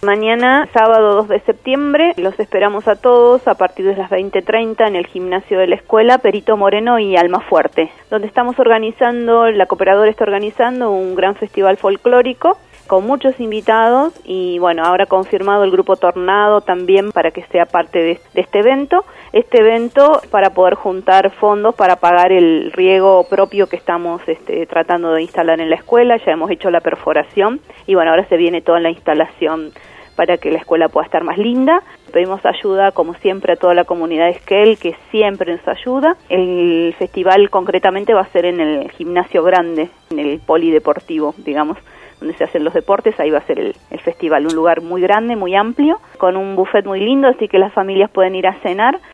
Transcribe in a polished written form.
Mañana, sábado 2 de septiembre, los esperamos a todos a partir de las 20:30 en el gimnasio de la escuela Perito Moreno y Almafuerte, donde estamos organizando, la Cooperadora está organizando un gran festival folclórico con muchos invitados y bueno, ahora confirmado el grupo Tornado también para que sea parte de este evento. Este evento para poder juntar fondos para pagar el riego propio que estamos tratando de instalar en la escuela. Ya hemos hecho la perforación y bueno, ahora se viene toda la instalación para que la escuela pueda estar más linda. Pedimos ayuda, como siempre, a toda la comunidad de Esquel, que siempre nos ayuda. El festival concretamente va a ser en el gimnasio grande, en el polideportivo, digamos, donde se hacen los deportes. Ahí va a ser el festival, un lugar muy grande, muy amplio, con un buffet muy lindo, así que las familias pueden ir a cenar.